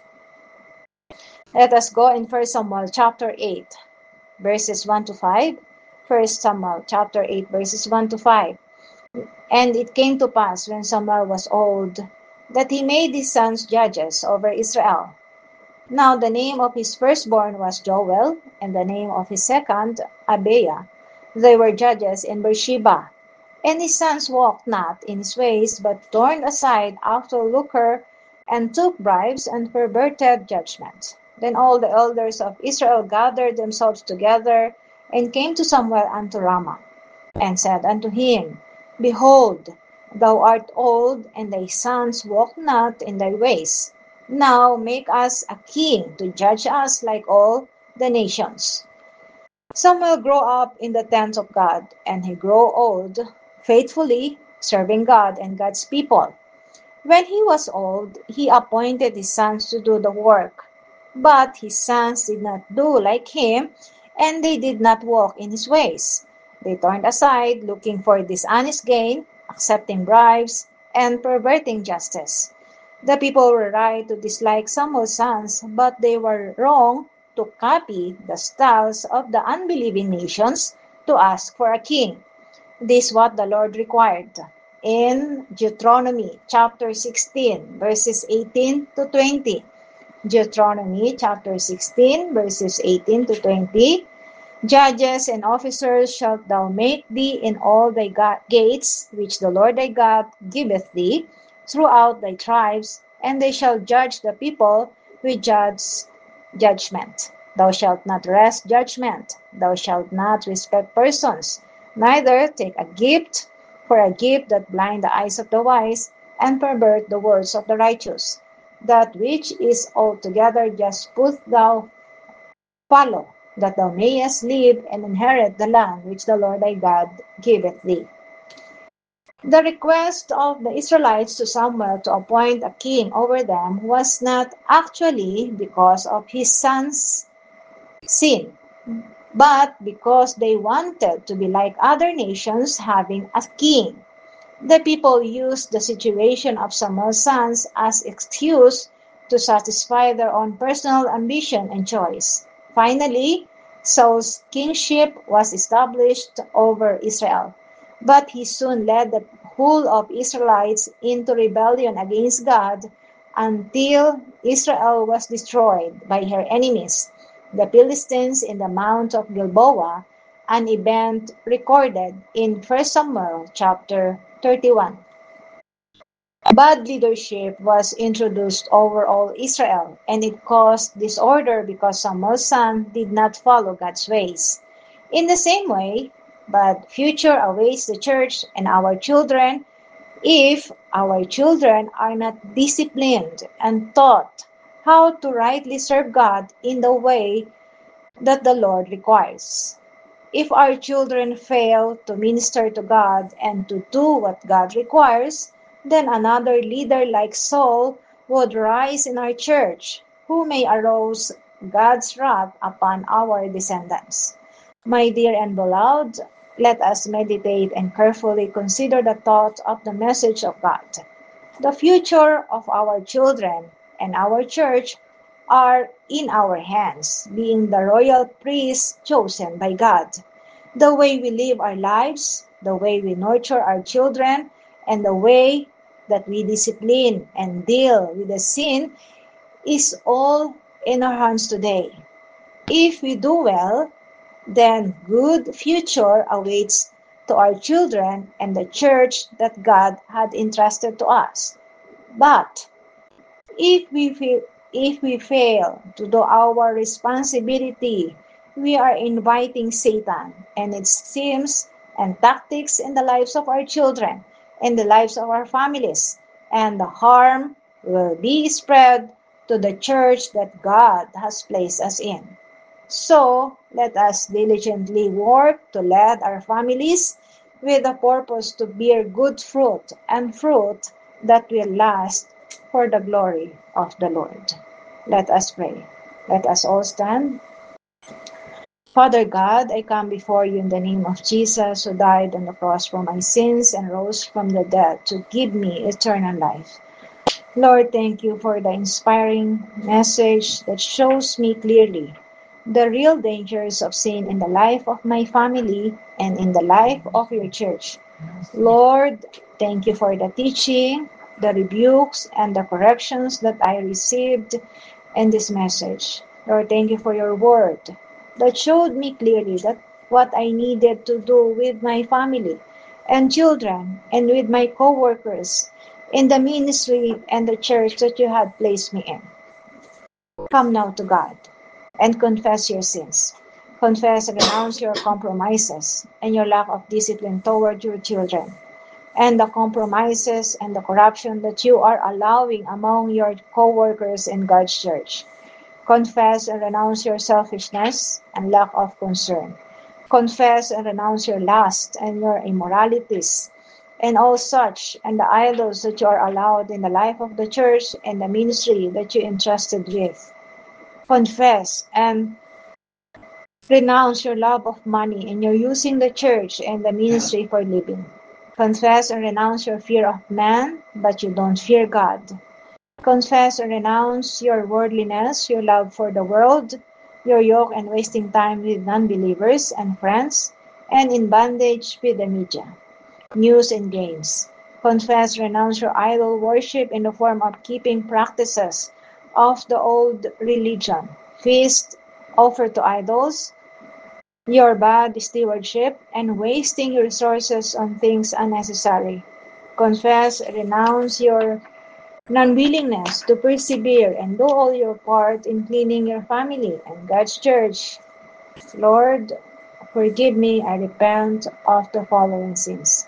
Let us go in 1 Samuel chapter 8, verses 1 to 5. 1 Samuel chapter 8, verses 1 to 5. And it came to pass, when Samuel was old, that he made his sons judges over Israel. Now the name of his firstborn was Joel, and the name of his second, Abiah. They were judges in Beersheba. And his sons walked not in his ways, but turned aside after lucre, and took bribes, and perverted judgment. Then all the elders of Israel gathered themselves together, and came to Samuel unto Ramah, and said unto him, Behold, thou art old, and thy sons walk not in thy ways. Now make us a king to judge us like all the nations. Samuel grew up in the tent of God, and he grew old, faithfully serving God and God's people. When he was old, he appointed his sons to do the work. But his sons did not do like him, and they did not walk in his ways. They turned aside, looking for dishonest gain, accepting bribes, and perverting justice. The people were right to dislike Samuel's sons, but they were wrong to copy the styles of the unbelieving nations to ask for a king. This is what the Lord required in Deuteronomy chapter 16, verses 18 to 20. Deuteronomy chapter 16, verses 18 to 20. Judges and officers shalt thou make thee in all thy gates, which the Lord thy God giveth thee, throughout thy tribes, and they shall judge the people with judgment. Thou shalt not wrest judgment. Thou shalt not respect persons, neither take a gift, for a gift that blind the eyes of the wise, and pervert the words of the righteous. That which is altogether just put thou follow, that thou mayest live and inherit the land which the Lord thy God giveth thee. The request of the Israelites to Samuel to appoint a king over them was not actually because of his son's sin, but because they wanted to be like other nations having a king. The people used the situation of Samuel's sons as excuse to satisfy their own personal ambition and choice. Finally, Saul's kingship was established over Israel, but he soon led the whole of Israelites into rebellion against God until Israel was destroyed by her enemies, the Philistines in the Mount of Gilboa, an event recorded in 1 Samuel chapter 31. Bad leadership was introduced over all Israel, and it caused disorder because Samuel's son did not follow God's ways. In the same way, bad future awaits the church and our children if our children are not disciplined and taught how to rightly serve God in the way that the Lord requires. If our children fail to minister to God and to do what God requires, then another leader like Saul would rise in our church, who may arouse God's wrath upon our descendants. My dear and beloved, let us meditate and carefully consider the thought of the message of God. The future of our children and our church are in our hands, being the royal priests chosen by God. The way we live our lives, the way we nurture our children, and the way that we discipline and deal with the sin is all in our hands today. If we do well, then good future awaits to our children and the church that God had entrusted to us. But if we fail to do our responsibility, we are inviting Satan and its schemes and tactics in the lives of our children and the lives of our families, and the harm will be spread to the church that God has placed us in. So let us diligently work to lead our families with a purpose to bear good fruit and fruit that will last for the glory of the Lord. Let us pray. Let us all stand. Father God, I come before you in the name of Jesus, who died on the cross for my sins and rose from the dead to give me eternal life. Lord, thank you for the inspiring message that shows me clearly the real dangers of sin in the life of my family and in the life of your church. Lord, thank you for the teaching, the rebukes, and the corrections that I received in this message. Lord, thank you for your word that showed me clearly that what I needed to do with my family and children, and with my co-workers in the ministry and the church that you had placed me in. Come now to God and confess your sins. Confess and renounce your compromises and your lack of discipline toward your children, and the compromises and the corruption that you are allowing among your co-workers in God's church. Confess and renounce your selfishness and lack of concern. Confess and renounce your lust and your immoralities and all such, and the idols that you are allowed in the life of the church and the ministry that you entrusted with. Confess and renounce your love of money and your using the church and the ministry for living. Confess and renounce your fear of man, but you don't fear God. Confess and renounce your worldliness, your love for the world, your yoke and wasting time with non-believers and friends, and in bondage with the media, news and games. Confess, renounce your idol worship in the form of keeping practices of the old religion, feast offered to idols, your bad stewardship, and wasting your resources on things unnecessary. Confess, renounce your non-willingness to persevere and do all your part in cleaning your family and God's church. Lord, forgive me, I repent of the following sins.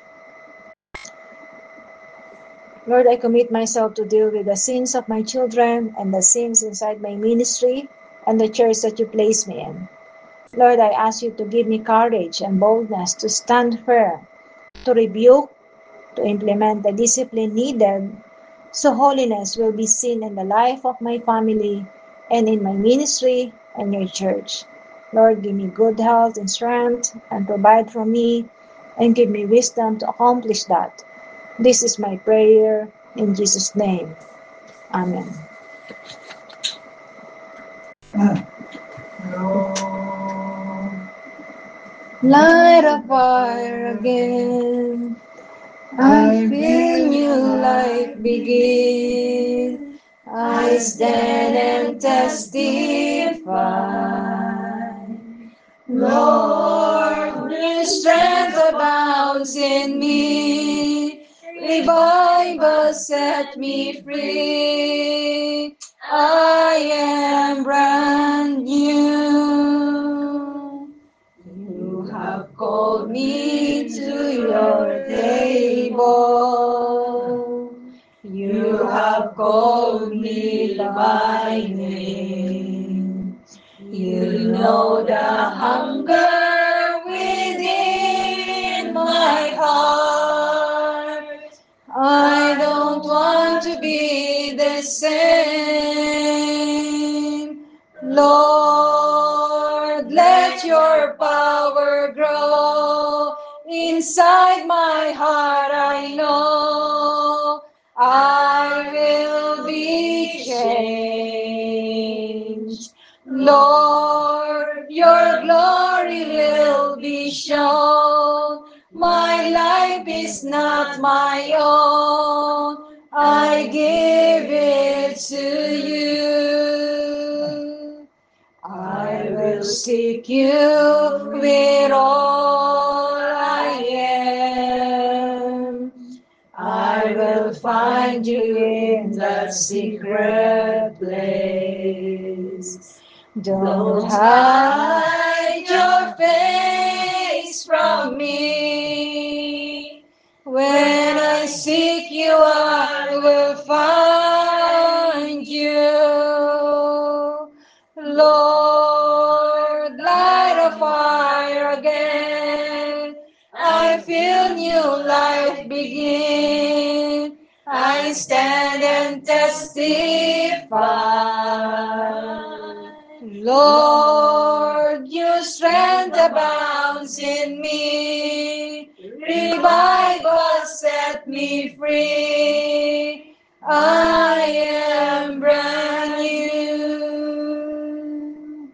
Lord, I commit myself to deal with the sins of my children and the sins inside my ministry and the church that you place me in. Lord, I ask you to give me courage and boldness to stand firm, to rebuke, to implement the discipline needed so holiness will be seen in the life of my family and in my ministry and your church. Lord, give me good health and strength and provide for me and give me wisdom to accomplish that. This is my prayer in Jesus' name. Amen. Light a fire again. I feel new life begin. I stand and testify. Lord, your strength abounds in me. Revival set me free. I am brand new. You have called me to your table. You have called me by name. You know the hunger within my heart. I don't want to be the same. Lord, let your power grow inside my heart. I know I will be changed. Lord, your glory will be shown. My life is not my own. I give it to you. I will seek you with all I am. I will find you in that secret place. Don't hide your face from me. When I seek you, I will find you. Lord, light a fire again. I feel new life begin. I stand and testify. Lord, your strength abounds in me. Revival set me free. I am brand new.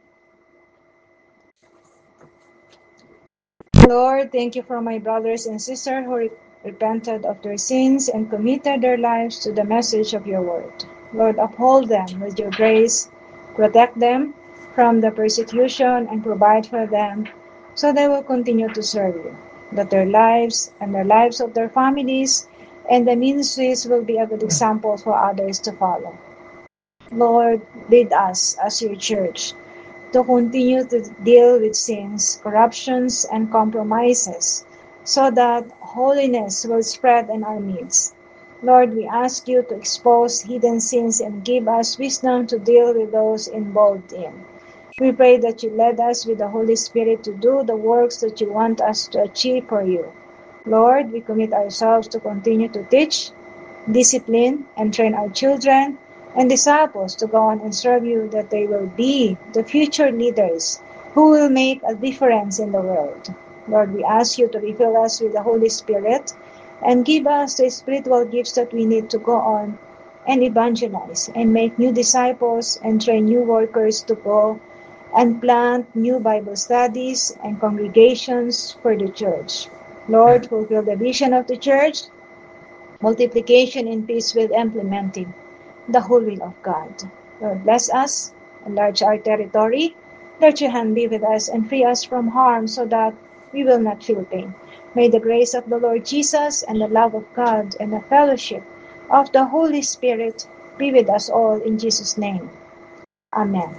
Lord, thank you for my brothers and sisters who repented of their sins and committed their lives to the message of your word. Lord, uphold them with your grace, protect them from the persecution, and provide for them so they will continue to serve you. that their lives and the lives of their families and the ministries will be a good example for others to follow. Lord, lead us as your church to continue to deal with sins, corruptions, and compromises so that holiness will spread in our midst. Lord, we ask you to expose hidden sins and give us wisdom to deal with those involved in. We pray that you lead us with the Holy Spirit to do the works that you want us to achieve for you. Lord, we commit ourselves to continue to teach, discipline, and train our children and disciples to go on and serve you, that they will be the future leaders who will make a difference in the world. Lord, we ask you to refill us with the Holy Spirit and give us the spiritual gifts that we need to go on and evangelize and make new disciples and train new workers to go and plant new Bible studies and congregations for the church. Lord, fulfill the vision of the church, multiplication in peace with implementing the whole will of God. Lord, bless us, enlarge our territory, let your hand be with us and free us from harm so that we will not feel pain. May the grace of the Lord Jesus and the love of God and the fellowship of the Holy Spirit be with us all in Jesus' name. Amen.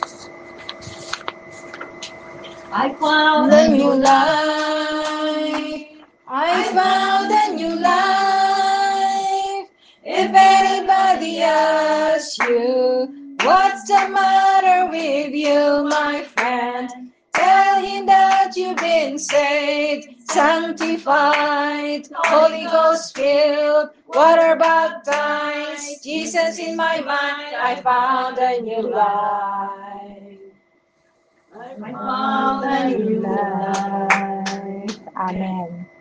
I found A new life. I found a new life. If anybody asks you, what's the matter with you, my friend? Tell him that you've been saved, sanctified, Holy Ghost filled, water baptized, Jesus in my mind, I found a new life. I found a new life. Amen.